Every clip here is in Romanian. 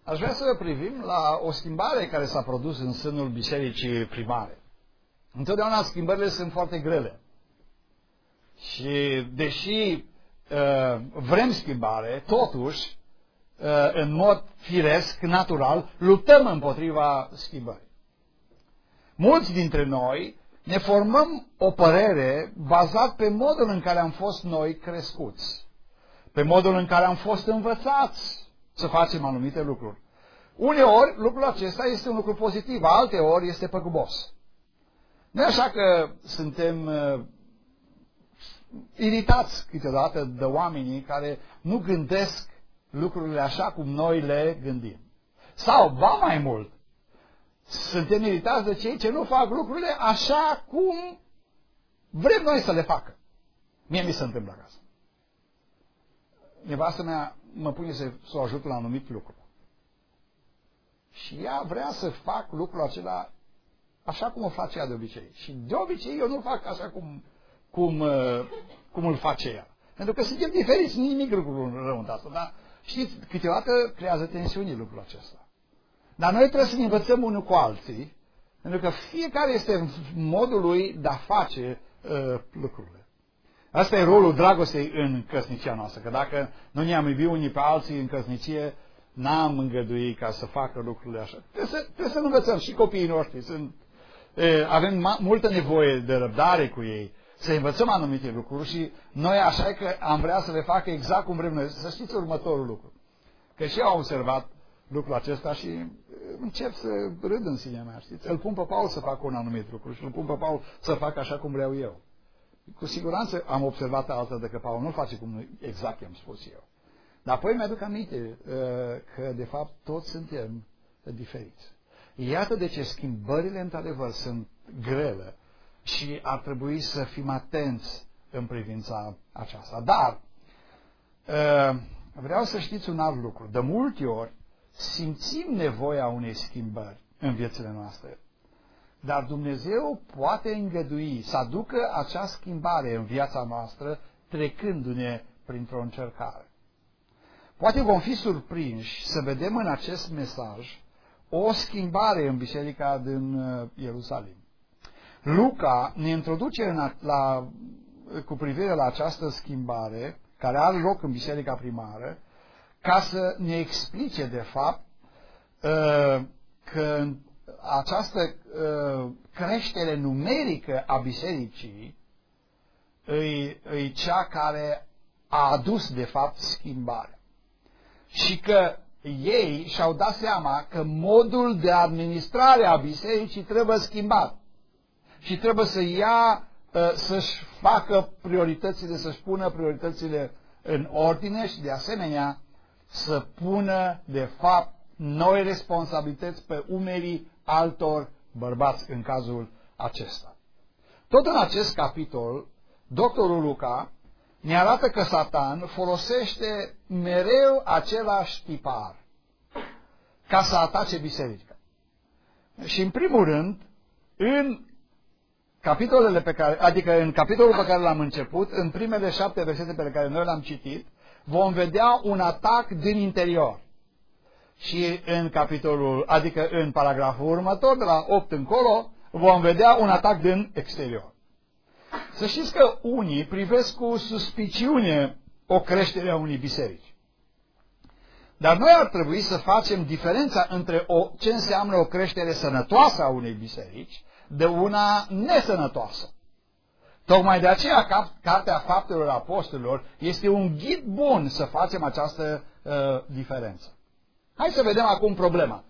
aș vrea să privim la o schimbare care s-a produs în sânul bisericii primare. Întotdeauna schimbările sunt foarte grele. Și deși vrem schimbare, totuși, în mod firesc, natural, luptăm împotriva schimbării. Mulți dintre noi ne formăm o părere bazat pe modul în care am fost noi crescuți, pe modul în care am fost învățați să facem anumite lucruri. Uneori lucrul acesta este un lucru pozitiv, alteori este păgubos. Nu e așa că suntem iritați câteodată de oamenii care nu gândesc lucrurile așa cum noi le gândim. Sau, ba mai mult, suntem iritați de cei ce nu fac lucrurile așa cum vrem noi să le facă. Mie mi se întâmplă acasă. Nevastă mea mă pune să o ajut la anumit lucru. Și ea vrea să fac lucrul acela așa cum o face ea de obicei. Și de obicei eu nu fac așa cum îl face ea. Pentru că suntem diferiți, nimic rău în asta. Dar știți, câteodată creează tensiuni lucrul acesta. Dar noi trebuie să ne învățăm unul cu alții, pentru că fiecare este în modul lui de a face lucrurile. Asta e rolul dragostei în căsnicia noastră, că dacă nu ne-am iubit unii pe alții în căsnicie, n-am îngăduit ca să facă lucrurile așa. Trebuie să învățăm și copiii noștri. Avem multă nevoie de răbdare cu ei, să învățăm anumite lucruri și noi așa că am vrea să le facă exact cum vrem noi. Să știți următorul lucru. Că și eu am observat lucrul acesta și încep să râd în sinea mea, știți? Îl pun pe Paul să facă un anumit lucru și îl pun pe Paul să facă așa cum vreau eu. Cu siguranță am observat altă de că Paul nu face cum exact i-am spus eu. Dar apoi mi-aduc aminte că de fapt toți suntem diferiți. Iată de ce schimbările într-adevăr sunt grele și ar trebui să fim atenți în privința aceasta. Dar vreau să știți un alt lucru. De multe ori simțim nevoia unei schimbări în viețile noastre. Dar Dumnezeu poate îngădui să aducă acea schimbare în viața noastră trecându-ne printr-o încercare. Poate vom fi surprinși să vedem în acest mesaj o schimbare în biserica din Ierusalim. Luca ne introduce cu privire la această schimbare care are loc în biserica primară ca să ne explice de fapt că această creștere numerică a bisericii e cea care a adus de fapt schimbarea. Și că ei și-au dat seama că modul de administrare a bisericii trebuie schimbat. Și trebuie să-și facă prioritățile, să-și pună prioritățile în ordine și de asemenea să pună de fapt noi responsabilități pe umerii altor bărbați în cazul acesta. Tot în acest capitol, doctorul Luca ne arată că Satan folosește mereu același tipar ca să atace biserica. Și în primul rând, în capitolele în capitolul pe care l-am început, în primele 7 versete pe care noi le-am citit, vom vedea un atac din interior. Și în paragraful următor, de la 8 încolo, vom vedea un atac din exterior. Să știți că unii privesc cu suspiciune o creștere a unei biserici. Dar noi ar trebui să facem diferența între ce înseamnă o creștere sănătoasă a unei biserici de una nesănătoasă. Tocmai de aceea Cartea Faptelor Apostolilor este un ghid bun să facem această diferență. Hai să vedem acum problema.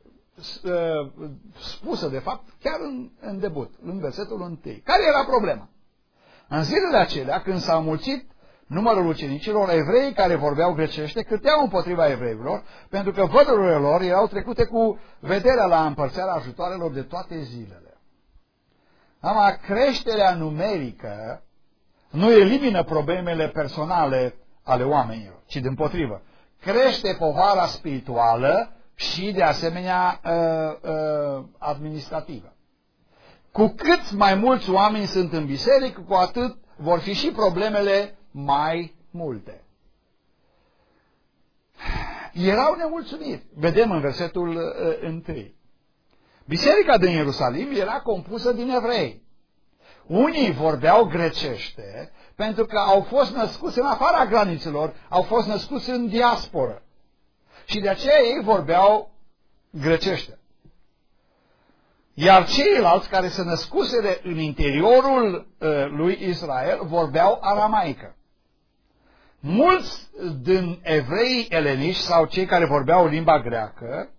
Spusă de fapt chiar în debut, în versetul 1. Care era problema? În zilele acelea, când s-a mulțit numărul ucenicilor, evrei care vorbeau grecește cârteau împotriva evreilor, pentru că vădurile lor erau trecute cu vederea la împărțerea ajutoarelor de toate zilele. Creșterea numerică nu elimină problemele personale ale oamenilor, ci dimpotrivă. Crește povara spirituală și de asemenea administrativă. Cu cât mai mulți oameni sunt în biserică, cu atât vor fi și problemele mai multe. erau nemulțumiri. Vedem în versetul 1. Biserica din Ierusalim era compusă din evrei. Unii vorbeau grecește pentru că au fost născuți în afara granițelor, au fost născuți în diasporă. Și de aceea ei vorbeau grecește. Iar ceilalți care se născuseră în interiorul lui Israel vorbeau aramaică. Mulți din evreii eleniști sau cei care vorbeau limba greacă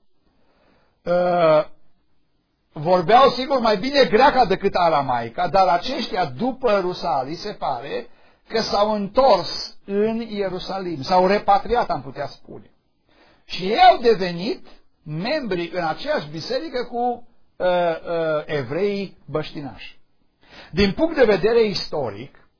vorbeau sigur mai bine greaca decât aramaica, dar aceștia după Rusalii se pare că s-au întors în Ierusalim, s-au repatriat, am putea spune. Și ei au devenit membri în aceeași biserică cu evreii băștinași. Din punct de vedere istoric,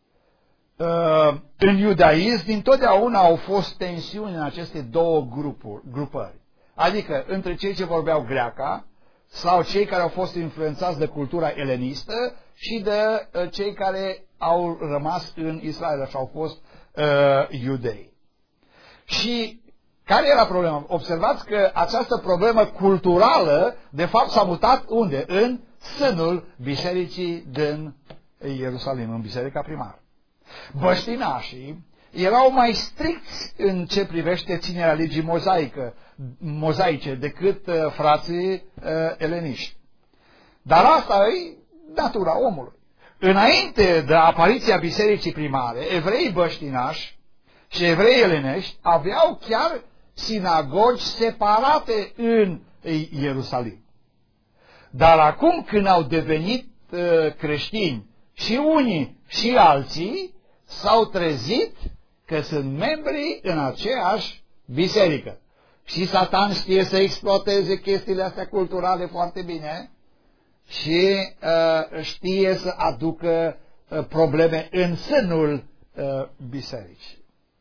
în iudaism dintotdeauna au fost tensiuni în aceste două grupări. Adică între cei ce vorbeau greaca sau cei care au fost influențați de cultura elenistă și de cei care au rămas în Israel și au fost iudei. Și care era problema? Observați că această problemă culturală de fapt s-a mutat unde? În sânul bisericii din Ierusalim, în biserica primară. Băștinașii erau mai stricți în ce privește ținerea legii mozaice decât frații eleniști. Dar asta e natura omului. Înainte de apariția bisericii primare, evrei băștinași și evrei elenești aveau chiar sinagogi separate în Ierusalim. Dar acum când au devenit creștini și unii și alții, s-au trezit că sunt membri în aceeași biserică. Și Satan știe să exploateze chestiile astea culturale foarte bine și știe să aducă probleme în sânul bisericii.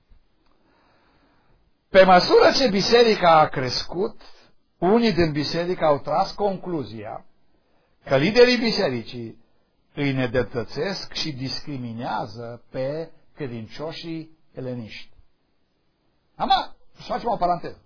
Pe măsură ce biserica a crescut, unii din biserică au tras concluzia că liderii bisericii îi nedreptățesc și discriminează pe credincioșii eleniști. Acum, să facem o paranteză.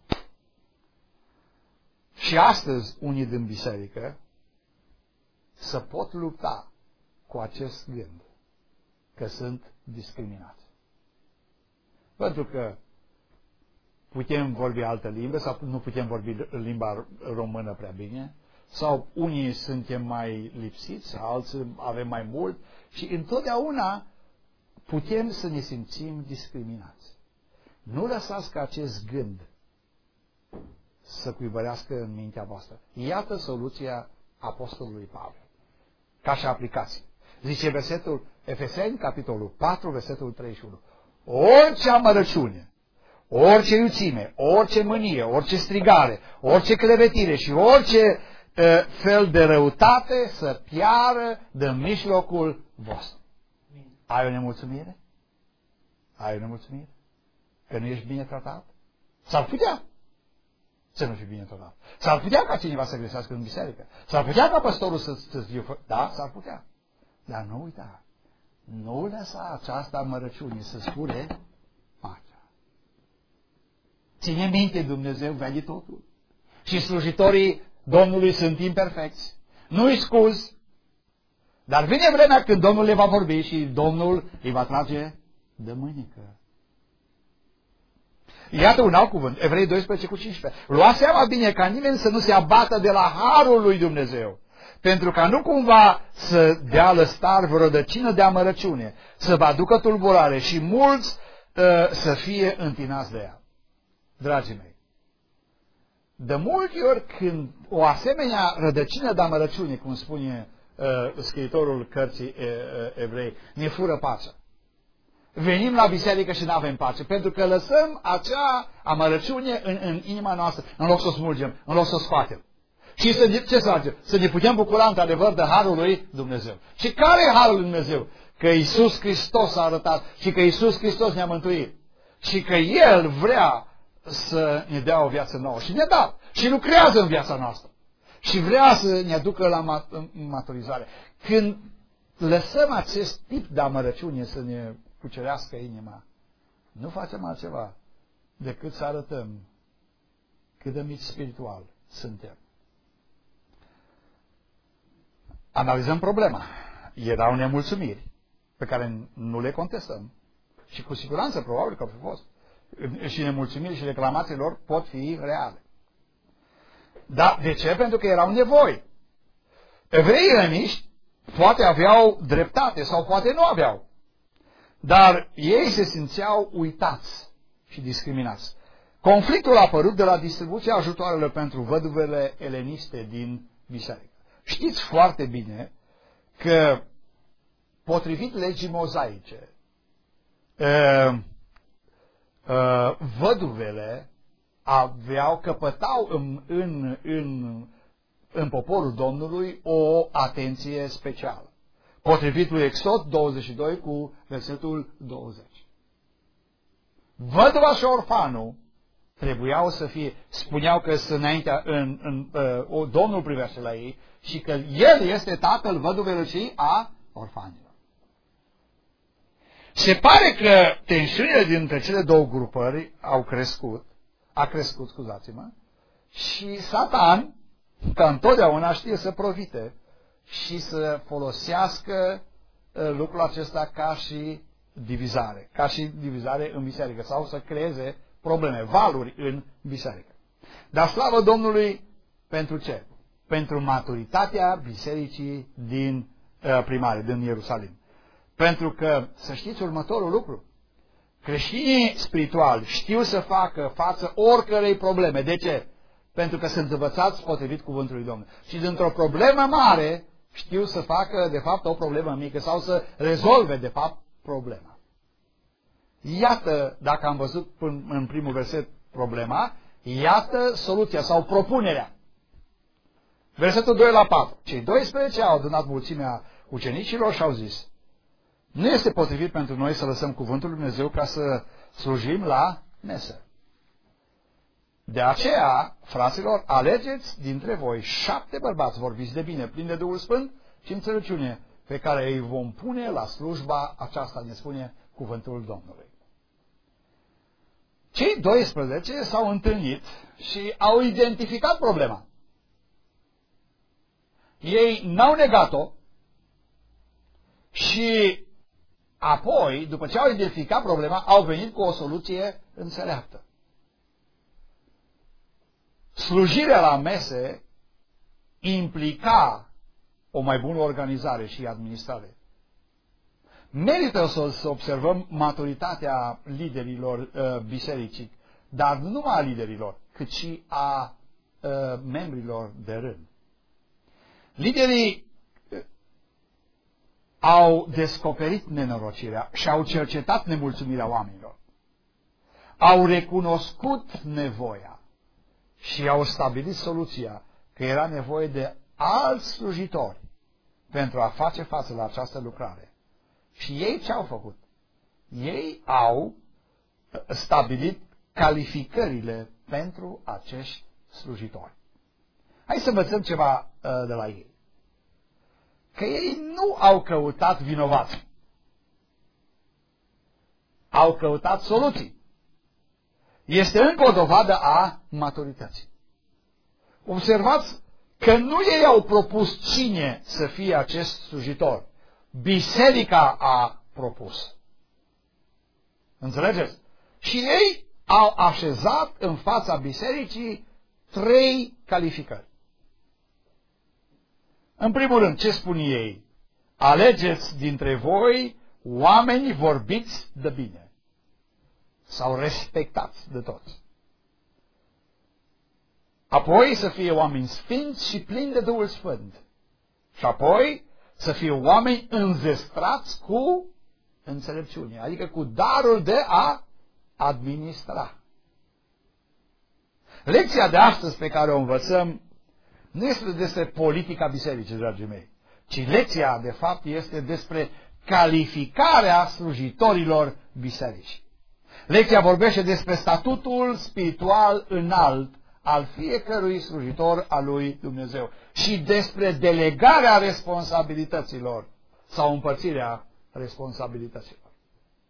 Și astăzi unii din biserică să pot lupta cu acest gând că sunt discriminați. Pentru că putem vorbi altă limbă sau nu putem vorbi limba română prea bine, sau unii suntem mai lipsiți, alții avem mai mult și întotdeauna putem să ne simțim discriminați. Nu lăsați ca acest gând să cuibărească în mintea voastră. Iată soluția apostolului Pavel. Ca și aplicație. Zice versetul Efeseni, capitolul 4, versetul 31. Orice amărăciune, orice iuțime, orice mânie, orice strigare, orice clevetire și orice fel de răutate să piară din mijlocul vostru. Ai o nemulțumire? Ai o nemulțumire? Că nu ești bine tratat? S-ar putea să nu fii bine tratat. S-ar putea ca cineva să greșească în biserică. S-ar putea ca păstorul să-ți viu. Da, s-ar putea. Dar nu uita. Nu lăsa această amărăciune să spune pacea. Ține minte, Dumnezeu vede totul. Și slujitorii Domnului sunt imperfecți. Nu-i scuzi. Dar vine vremea când Domnul le va vorbi și Domnul îi va trage de mânică. Iată un alt cuvânt, Evrei 12:15. Luați seama bine ca nimeni să nu se abată de la harul lui Dumnezeu, pentru ca nu cumva să dea lăstar vreo rădăcină de amărăciune, să vă aducă tulburare și mulți să fie întinați de ea. Dragii mei, de multe ori când o asemenea rădăcină de amărăciune, cum spune scriitorul cărții Evrei, ne fură pacea. Venim la biserică și nu avem pace, pentru că lăsăm acea amărăciune în inima noastră, în loc să o smulgem, în loc să o scoatem. Și ce să facem? Să ne putem bucura într-adevăr de harul lui Dumnezeu. Și care e harul lui Dumnezeu? Că Iisus Hristos a arătat și că Iisus Hristos ne-a mântuit. Și că El vrea să ne dea o viață nouă. Și ne da. Și lucrează în viața noastră. Și vrea să ne aducă la maturizare. Când lăsăm acest tip de amărăciune să ne cucerească inima, nu facem altceva decât să arătăm cât de mici spiritual suntem. Analizăm problema. Erau nemulțumiri pe care nu le contestăm. Și cu siguranță, probabil că au fost. Și nemulțumiri și reclamațiile lor pot fi reale. Dar de ce? Pentru că erau nevoi. Evreii răniști poate aveau dreptate sau poate nu aveau. Dar ei se simțeau uitați și discriminați. Conflictul a apărut de la distribuția ajutoarelor pentru văduvele eleniste din biserică. Știți foarte bine că, potrivit legii mozaice, văduvele căpătau în poporul Domnului o atenție specială. Potrivit lui Exod 22 cu versetul 20. Văduva și orfanul trebuiau să fie, spuneau că sunt înaintea, Domnul privește la ei și că El este tatăl văduvelor și a orfanilor. Se pare că tensiunile dintre cele două grupări a crescut, scuzați-mă, și Satan, ca întotdeauna, știe să profite și să folosească lucrul acesta ca și divizare în biserică sau să creeze probleme, valuri în biserică. Dar slavă Domnului pentru ce? Pentru maturitatea bisericii din primare, din Ierusalim. Pentru că, să știți următorul lucru, creștinii spirituali știu să facă față oricărei probleme. De ce? Pentru că sunt învățați potrivit cuvântului Domnului. Și dintr-o problemă mare știu să facă, de fapt, o problemă mică sau să rezolve, de fapt, problema. Iată, dacă am văzut în primul verset problema, iată soluția sau propunerea. Versetul 2 la 4. Cei 12 au adunat mulțimea ucenicilor și au zis: nu este potrivit pentru noi să lăsăm cuvântul lui Dumnezeu ca să slujim la mesă. De aceea, fraților, alegeți dintre voi 7 bărbați vorbiți de bine, plini de Duhul Sfânt și înțelepciune, pe care îi vom pune la slujba aceasta, ne spune cuvântul Domnului. Cei 12 s-au întâlnit și au identificat problema. Ei n-au negat-o și apoi, după ce au identificat problema, au venit cu o soluție înțeleaptă. Slujirea la mese implica o mai bună organizare și administrare. Merită să observăm maturitatea liderilor bisericii, dar nu numai a liderilor, cât și a membrilor de rând. Liderii au descoperit nenorocirea și au cercetat nemulțumirea oamenilor. Au recunoscut nevoia și au stabilit soluția că era nevoie de alți slujitori pentru a face față la această lucrare. Și ei ce au făcut? Ei au stabilit calificările pentru acești slujitori. Hai să învățăm ceva de la ei. Că ei nu au căutat vinovați. Au căutat soluții. Este încă o dovadă a maturității. Observați că nu ei au propus cine să fie acest slujitor. Biserica a propus. Înțelegeți? Și ei au așezat în fața bisericii 3 calificări. În primul rând, ce spun ei? Alegeți dintre voi oameni vorbiți de bine sau respectați de toți. Apoi să fie oameni sfinți și plini de Duhul Sfânt. Și apoi să fie oameni înzestrați cu înțelepciune, adică cu darul de a administra. Lecția de astăzi pe care o învățăm nu este despre politica bisericii, dragii mei, ci lecția, de fapt, este despre calificarea slujitorilor bisericii. Lecția vorbește despre statutul spiritual înalt al fiecărui slujitor al lui Dumnezeu și despre delegarea responsabilităților sau împărțirea responsabilităților.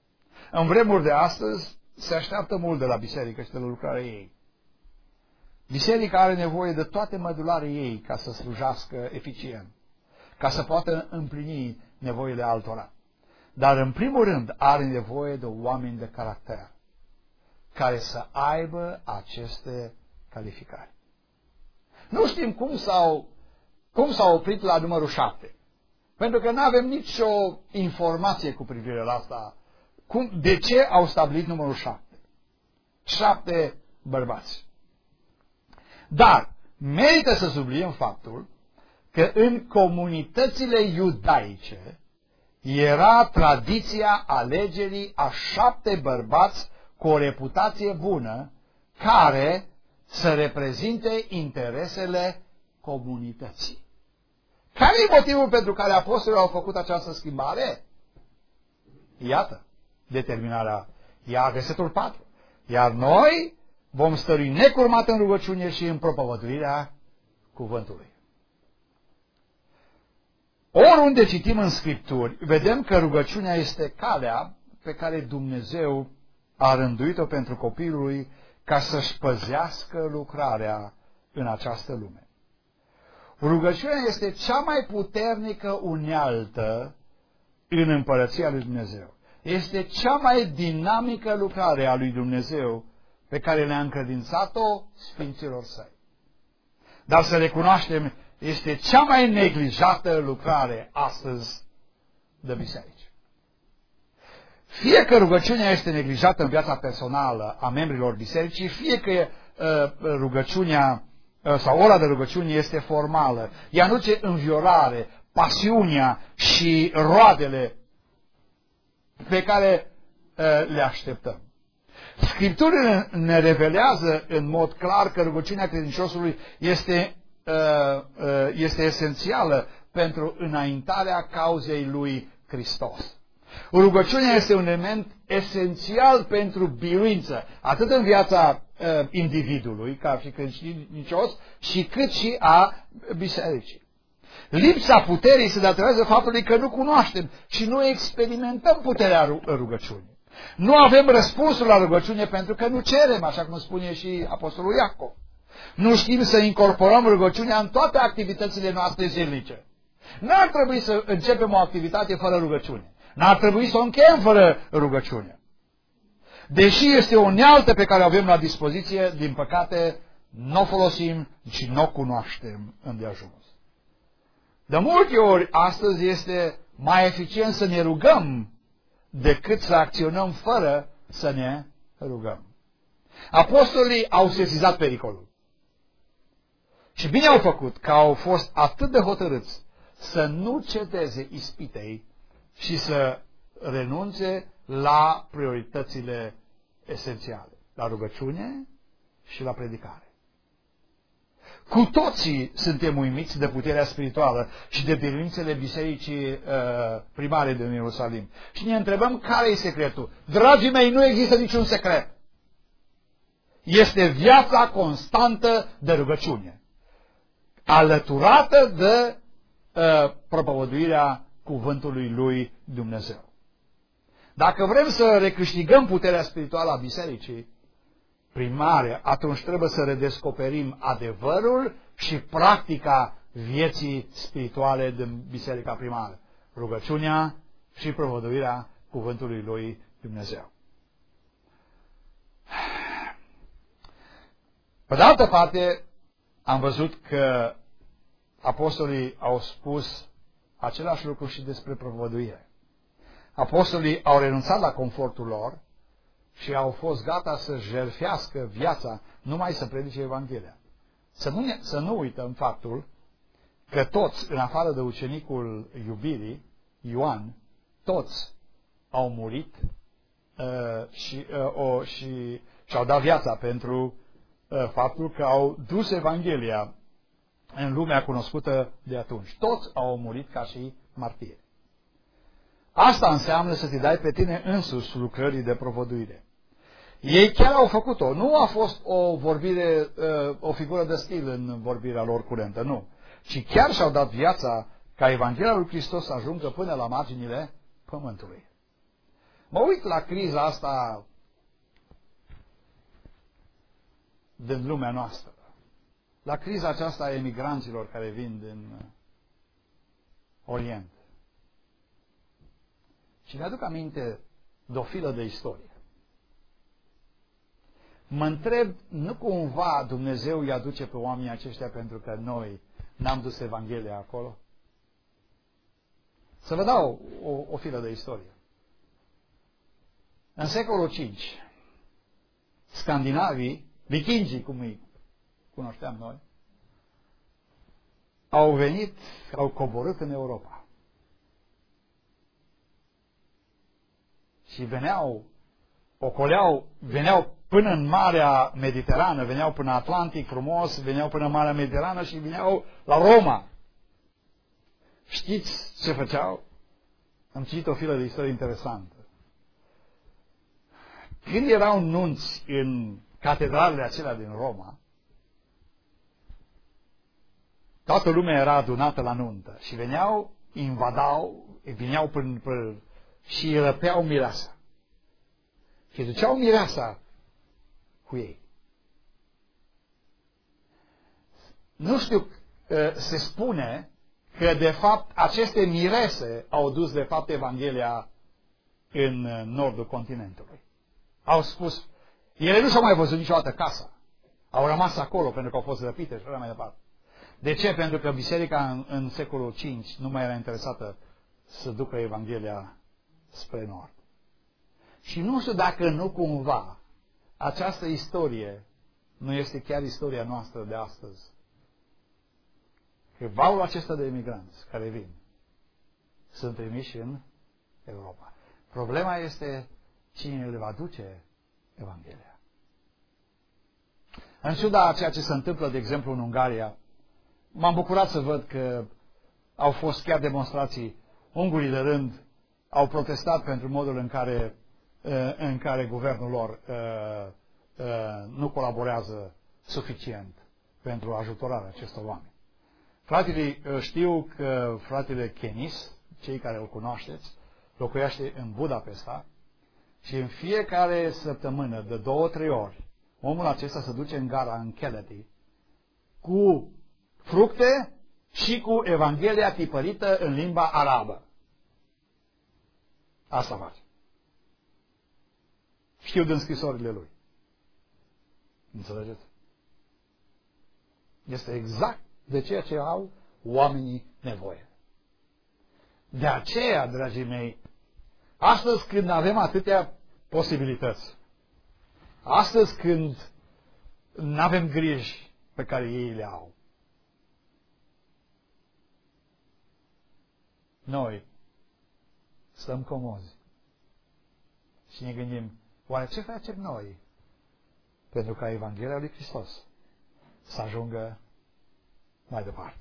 În vremuri de astăzi se așteaptă mult de la biserică și de la lucrarea ei. Biserica are nevoie de toate mădularele ei ca să slujească eficient, ca să poată împlini nevoile altora. Dar în primul rând are nevoie de oameni de caracter, care să aibă aceste calificări. Nu știm cum s-au oprit la numărul 7, pentru că nu avem nicio informație cu privire la asta. De ce au stabilit numărul 7? 7 bărbați. Dar merită să subliniem faptul că în comunitățile iudaice era tradiția alegerii a 7 bărbați cu o reputație bună, care să reprezinte interesele comunității. Care e motivul pentru care apostolii au făcut această schimbare? Iată determinarea. Ia versetul 4. Iar noi vom stărui necurmat în rugăciune și în propovăduirea cuvântului. Oriunde citim în Scripturi, vedem că rugăciunea este calea pe care Dumnezeu a rânduit-o pentru copilul lui ca să-și păzească lucrarea în această lume. Rugăciunea este cea mai puternică unealtă în împărăția lui Dumnezeu. Este cea mai dinamică lucrare a lui Dumnezeu pe care ne-a încredințat-o Sfinților Săi. Dar să recunoaștem, este cea mai neglijată lucrare astăzi de biserici. Fie că rugăciunea este neglijată în viața personală a membrilor bisericii, fie că rugăciunea sau ora de rugăciune este formală, ea duce înviorare, pasiunea și roadele pe care le așteptăm. Scripturile ne revelează în mod clar că rugăciunea credinciosului este esențială pentru înaintarea cauzei lui Hristos. Rugăciunea este un element esențial pentru biruință, atât în viața individului, ca și credincios, și cât și a bisericii. Lipsa puterii se datorează faptului că nu cunoaștem și nu experimentăm puterea rugăciunii. Nu avem răspunsul la rugăciune pentru că nu cerem, așa cum spune și Apostolul Iacov. Nu știm să incorporăm rugăciunea în toate activitățile noastre zilnice. N-ar trebui să începem o activitate fără rugăciune. N-ar trebui să o încheiem fără rugăciune. Deși este o unealtă pe care o avem la dispoziție, din păcate, nu o folosim și nu o cunoaștem îndeajuns. De multe ori, astăzi este mai eficient să ne rugăm decât să acționăm fără să ne rugăm. Apostolii au sesizat pericolul. Și bine au făcut că au fost atât de hotărâți să nu cedeze ispitei și să renunțe la prioritățile esențiale, la rugăciune și la predicare. Cu toții suntem uimiți de puterea spirituală și de biruințele bisericii primare din Ierusalim. Și ne întrebăm care e secretul. Dragii mei, nu există niciun secret. Este viața constantă de rugăciune, alăturată de propovăduirea cuvântului lui Dumnezeu. Dacă vrem să recâștigăm puterea spirituală a bisericii primare, atunci trebuie să redescoperim adevărul și practica vieții spirituale din biserica primară. Rugăciunea și propovăduirea cuvântului lui Dumnezeu. Pe de altă parte, am văzut că apostolii au spus același lucru și despre propovăduire. Apostolii au renunțat la confortul lor și au fost gata să jertfească viața numai să predice Evanghelia. Să nu uităm faptul că toți, în afară de ucenicul iubirii, Ioan, toți au murit și-au dat viața pentru faptul că au dus Evanghelia în lumea cunoscută de atunci. Toți au murit ca și martiri. Asta înseamnă să te dai pe tine însuși lucrării de propovăduire. Ei chiar au făcut-o. Nu a fost o vorbire, o figură de stil în vorbirea lor curentă, nu. Ci chiar și-au dat viața ca Evanghelia lui Hristos să ajungă până la marginile pământului. Mă uit la criza asta din lumea noastră. la criza aceasta a emigranților care vin din Orient. Și mi-aduc aminte de o filă de istorie. Mă întreb, nu cumva Dumnezeu îi aduce pe oamenii aceștia pentru că noi n-am dus Evanghelia acolo? Să vă dau o filă de istorie. În secolul V, scandinavii, vikingii, cum îi cunoșteam noi, au venit, au coborât în Europa. Și veneau până în Marea Mediterană, veneau până Atlantic frumos, veneau până în Marea Mediterană și veneau la Roma. Știți ce făceau? Am citit o filă de istorie interesantă. Când erau nunți în catedralele acelea din Roma, toată lumea era adunată la nuntă și veneau până și răpeau mireasa. Și duceau mireasa cu ei. Nu știu, se spune că de fapt aceste mirese au dus de fapt Evanghelia în nordul continentului. Au spus, ele nu și-au mai văzut niciodată casa. Au rămas acolo pentru că au fost răpite și așa mai departe. De ce? Pentru că biserica în secolul V nu mai era interesată să ducă Evanghelia spre nord. Și nu știu dacă nu cumva această istorie nu este chiar istoria noastră de astăzi. Că valul acesta de emigranți care vin sunt trimiși în Europa. Problema este cine le va duce Evanghelia. În ciuda a ceea ce se întâmplă, de exemplu, în Ungaria, m-am bucurat să văd că au fost chiar demonstrații. Ungurii de rând au protestat pentru modul în care guvernul lor nu colaborează suficient pentru ajutorarea acestor oameni. Fratele, știu că fratele Kenis, cei care îl cunoașteți, locuiește în Budapesta și în fiecare săptămână, de 2-3 ori, omul acesta se duce în gara în Keleti cu fructe și cu Evanghelia tipărită în limba arabă. Asta face. Știu din scrisorile lui. Înțelegeți? Este exact de ceea ce au oamenii nevoie. De aceea, dragii mei, astăzi când avem atâtea posibilități, astăzi când nu avem griji pe care ei le au, noi stăm comozi și ne gândim, oare ce facem noi pentru ca Evanghelia lui Hristos să ajungă mai departe?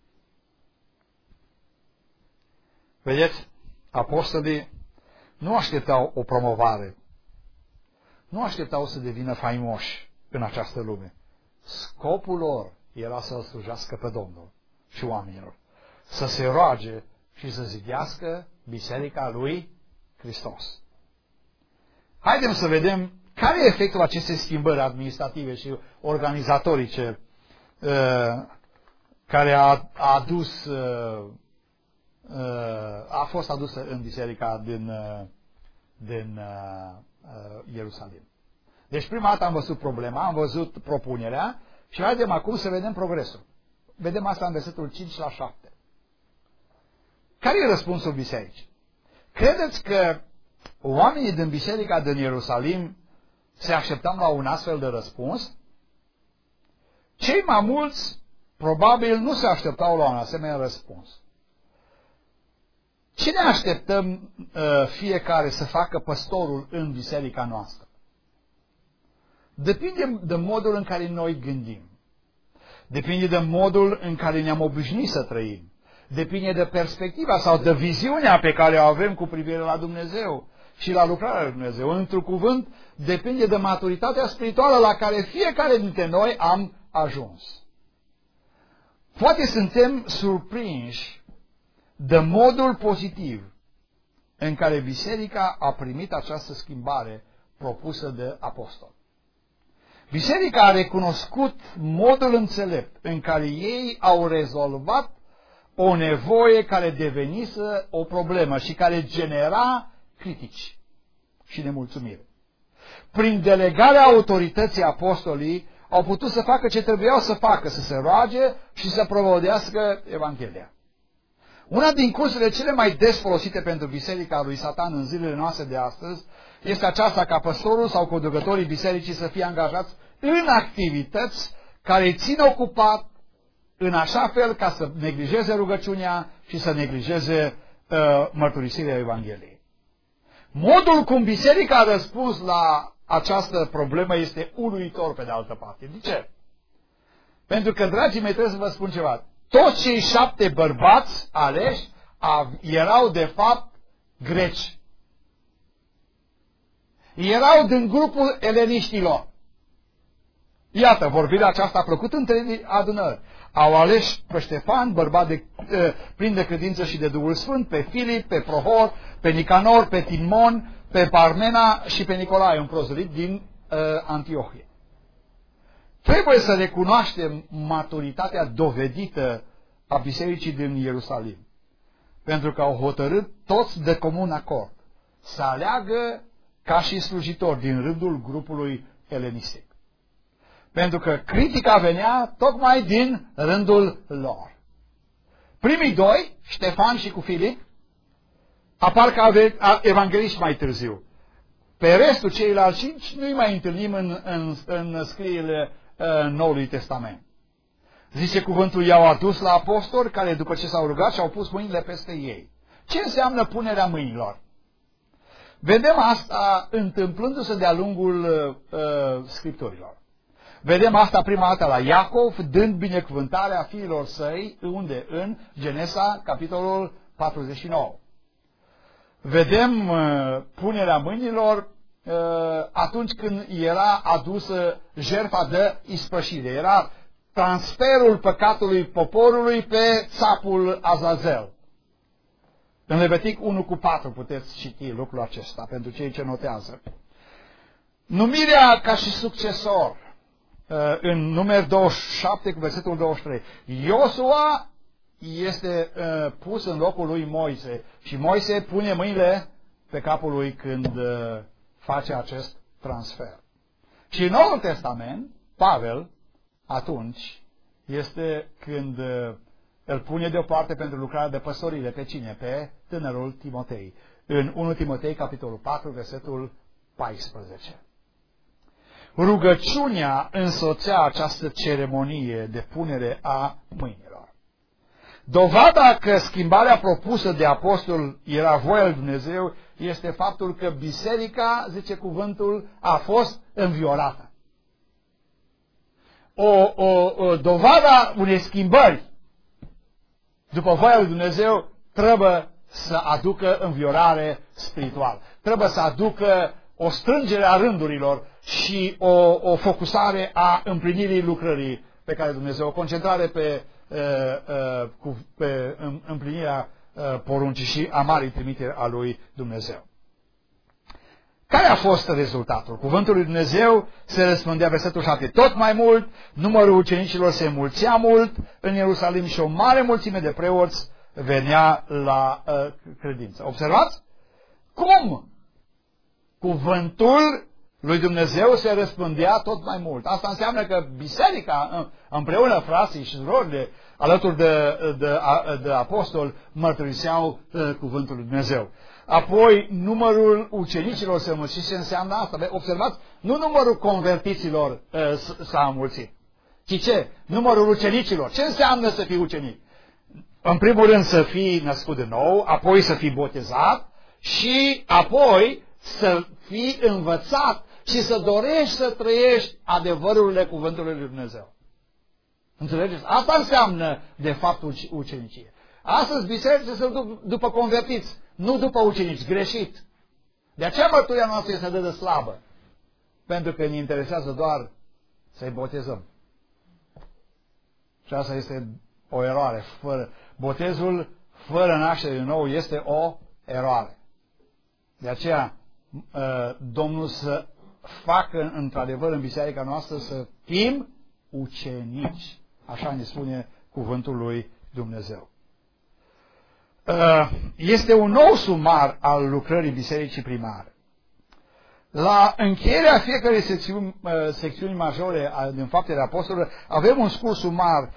Vedeți, apostolii nu așteptau o promovare, nu așteptau să devină faimoși în această lume. Scopul lor era să-L slujească pe Domnul și oamenilor, să se roage și să zidească biserica lui Hristos. Haideți să vedem care e efectul acestei schimbări administrative și organizatorice care a fost adusă în biserica din Ierusalim. Deci prima dată am văzut problema, am văzut propunerea și haidem acum să vedem progresul. Vedem asta în versetul 5-7. Care e răspunsul bisericii? Credeți că oamenii din biserica din Ierusalim se așteptau la un astfel de răspuns? Cei mai mulți probabil nu se așteptau la un asemenea răspuns. Ce ne așteptăm fiecare să facă păstorul în biserica noastră? Depinde de modul în care noi gândim. Depinde de modul în care ne-am obișnuit să trăim. Depinde de perspectiva sau de viziunea pe care o avem cu privire la Dumnezeu și la lucrarea lui Dumnezeu. Într-un cuvânt, depinde de maturitatea spirituală la care fiecare dintre noi am ajuns. Poate suntem surprinși de modul pozitiv în care biserica a primit această schimbare propusă de apostol. Biserica a recunoscut modul înțelept în care ei au rezolvat o nevoie care devenise o problemă și care genera critici și nemulțumire. Prin delegarea autorității apostolii au putut să facă ce trebuiau să facă, să se roage și să propovăduiască Evanghelia. Una din cursurile cele mai des folosite pentru biserica lui Satan în zilele noastre de astăzi este aceasta ca păstorul sau conducătorii bisericii să fie angajați în activități care îi țin ocupat în așa fel ca să neglijeze rugăciunea și să neglijeze mărturisirea Evangheliei. Modul cum biserica a răspuns la această problemă este uluitor pe de altă parte. De ce? Pentru că, dragii mei, trebuie să vă spun ceva. Toți cei 7 bărbați aleși erau de fapt greci. Erau din grupul eleniștilor. Iată, vorbirea aceasta a plăcut între adunări. Au ales pe Ștefan, bărbat plin de credință și de Duhul Sfânt, pe Filip, pe Prohor, pe Nicanor, pe Timon, pe Parmena și pe Nicolae, un prozălit din Antiohia. Trebuie să recunoaștem maturitatea dovedită a bisericii din Ierusalim, pentru că au hotărât toți de comun acord să aleagă ca și slujitori din rândul grupului elenistic. Pentru că critica venea tocmai din rândul lor. Primii 2, Ștefan și cu Filip, apar ca evangeliști mai târziu. Pe restul ceilalți 5 nu-i mai întâlnim în scrierile Noului Testament. Zice cuvântul, i-au adus la apostoli care după ce s-au rugat și-au pus mâinile peste ei. Ce înseamnă punerea mâinilor? Vedem asta întâmplându-se de-a lungul Scripturilor. Vedem asta prima dată la Iacov, dând binecuvântarea fiilor săi, unde? În Genesa, capitolul 49. Vedem punerea mâinilor atunci când era adusă jertfa de ispășire. Era transferul păcatului poporului pe țapul Azazel. În Levitic 1:4 puteți citi lucrul acesta pentru cei ce notează. Numirea ca și succesor în Numeri 27 cu versetul 23. Iosua este pus în locul lui Moise și Moise pune mâinile pe capul lui când face acest transfer. Și în Noul Testament, Pavel, atunci, este când îl pune deoparte pentru lucrarea de păstorire. Pe cine? Pe tânărul Timotei. În 1 Timotei, capitolul 4, versetul 14. Rugăciunea însoțea această ceremonie de punere a mâinilor. Dovada că schimbarea propusă de apostol era voia lui Dumnezeu este faptul că biserica, zice cuvântul, a fost înviorată. O dovada unei schimbări după voia lui Dumnezeu trebuie să aducă înviorare spirituală. Trebuie să aducă o strângere a rândurilor și o focusare a împlinirii lucrării pe care Dumnezeu, o concentrare pe împlinirea poruncii și a marii trimiteri a lui Dumnezeu. Care a fost rezultatul? Cuvântul lui Dumnezeu se răspândea, versetul 7, tot mai mult, numărul ucenicilor se înmulțea mult în Ierusalim și o mare mulțime de preoți venea la credință. Observați? Cum cuvântul lui Dumnezeu se răspândea tot mai mult. Asta înseamnă că biserica, împreună frații și surorile, alături de apostoli, mărturiseau cuvântul lui Dumnezeu. Apoi, numărul ucenicilor se înmulțit. Ce înseamnă asta? Observați, nu numărul convertiților s-a înmulțit, ci ce? Numărul ucenicilor. Ce înseamnă să fii ucenic? În primul rând să fii născut de nou, apoi să fii botezat și apoi să fii învățat și să dorești să trăiești adevărurile cuvântului lui Dumnezeu. Înțelegeți? Asta înseamnă, de fapt, ucenicie. Astăzi bisericile sunt după convertiți, nu după ucenici, greșit. De aceea mărturia noastră este de slabă. Pentru că ne interesează doar să-i botezăm. Și asta este o eroare. Botezul fără naștere din nou este o eroare. De aceea Domnul să facă într-adevăr în biserica noastră să fim ucenici. Așa ne spune cuvântul lui Dumnezeu. Este un nou sumar al lucrării bisericii primare. La încheierea fiecărei secțiuni majore din Faptele Apostolilor avem un scurt sumar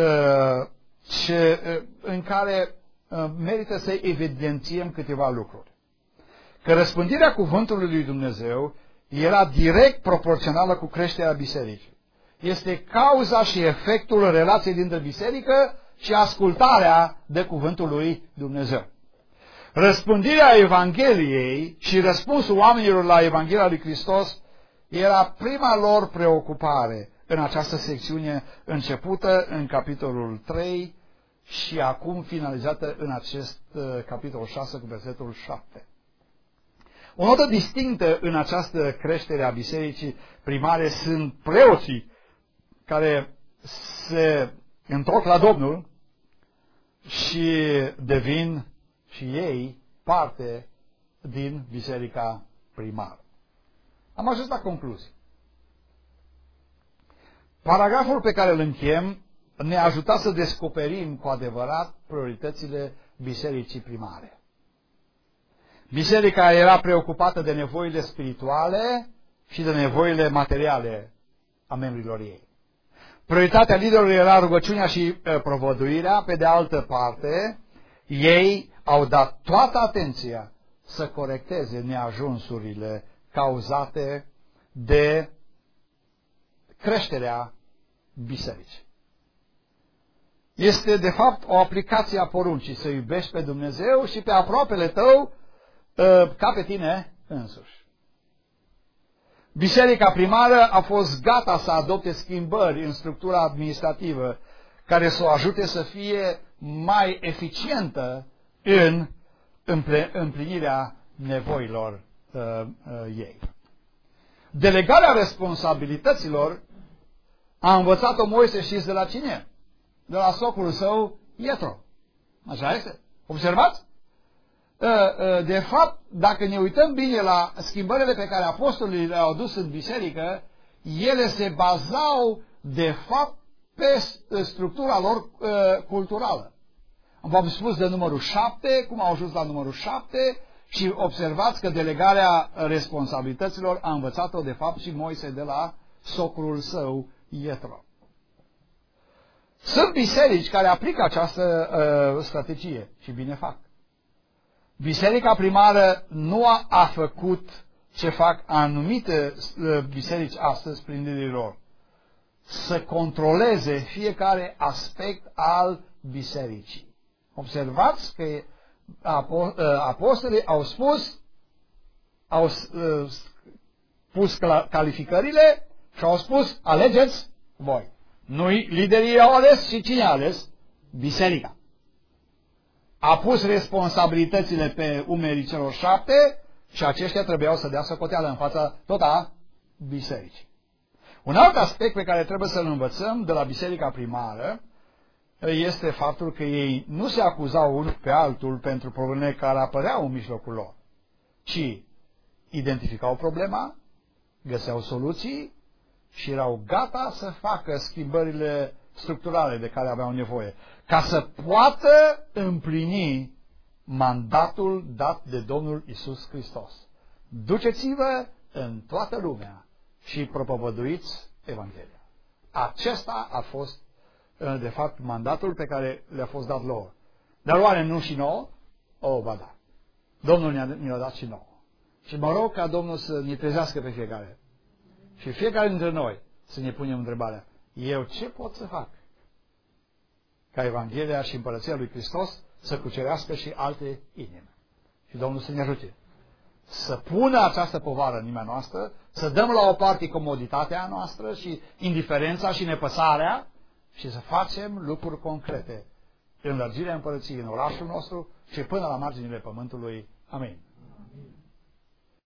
în care merită să evidențiem câteva lucruri. Că răspândirea cuvântului lui Dumnezeu era direct proporțională cu creșterea bisericii. Este cauza și efectul relației dintre biserică și ascultarea de cuvântul lui Dumnezeu. Răspândirea Evangheliei și răspunsul oamenilor la Evanghelia lui Hristos era prima lor preocupare în această secțiune începută în capitolul 3 și acum finalizată în acest capitol 6 cu versetul 7. O notă distinctă în această creștere a bisericii primare sunt preoții care se întorc la Domnul și devin și ei parte din biserica primară. Am ajuns la concluzie. Paragraful pe care îl închem ne-a ajutat să descoperim cu adevărat prioritățile bisericii primare. Biserica era preocupată de nevoile spirituale și de nevoile materiale a membrilor ei. Prioritatea liderilor era rugăciunea și propovăduirea. Pe de altă parte, ei au dat toată atenția să corecteze neajunsurile cauzate de creșterea bisericii. Este, de fapt, o aplicație a poruncii să iubești pe Dumnezeu și pe aproapele tău ca pe tine însuși. Biserica primară a fost gata să adopte schimbări în structura administrativă care să o ajute să fie mai eficientă în împlinirea nevoilor ei. Delegarea responsabilităților a învățat-o Moise, știți de la cine? De la socrul său, Ietro. Așa este? Observați? De fapt, dacă ne uităm bine la schimbările pe care apostolii le-au adus în biserică, ele se bazau, de fapt, pe structura lor culturală. V-am spus de numărul 7, cum au ajuns la numărul 7 și observați că delegarea responsabilităților a învățat-o, de fapt, și Moise de la socrul său, Ietro. Sunt biserici care aplică această strategie și bine fac. Biserica primară nu a făcut ce fac anumite biserici astăzi prin liderii lor. Să controleze fiecare aspect al bisericii. Observați că apostolii au pus calificările și au spus alegeți voi. Noi, liderii au ales și cine a ales? Biserica. A pus responsabilitățile pe umerii celor 7 și aceștia trebuiau să dea socoteală în fața tot a bisericii. Un alt aspect pe care trebuie să-l învățăm de la biserica primară este faptul că ei nu se acuzau unul pe altul pentru problemele care apăreau în mijlocul lor, ci identificau problema, găseau soluții și erau gata să facă schimbările structurale de care aveau nevoie, ca să poată împlini mandatul dat de Domnul Iisus Hristos. Duceți-vă în toată lumea și propovăduiți Evanghelia. Acesta a fost, de fapt, mandatul pe care le-a fost dat lor. Dar oare nu și nouă? O, ba da. Domnul ne-a dat și nouă. Și mă rog ca Domnul să ne trezească pe fiecare. Și fiecare dintre noi să ne punem întrebarea: eu ce pot să fac ca Evanghelia și Împărăția lui Hristos să cucerească și alte inimi? Și Domnul să ne ajute să pună această povară în inima noastră, să dăm la o parte comoditatea noastră și indiferența și nepăsarea și să facem lucruri concrete în lărgirea Împărăției în orașul nostru și până la marginile pământului. Amin.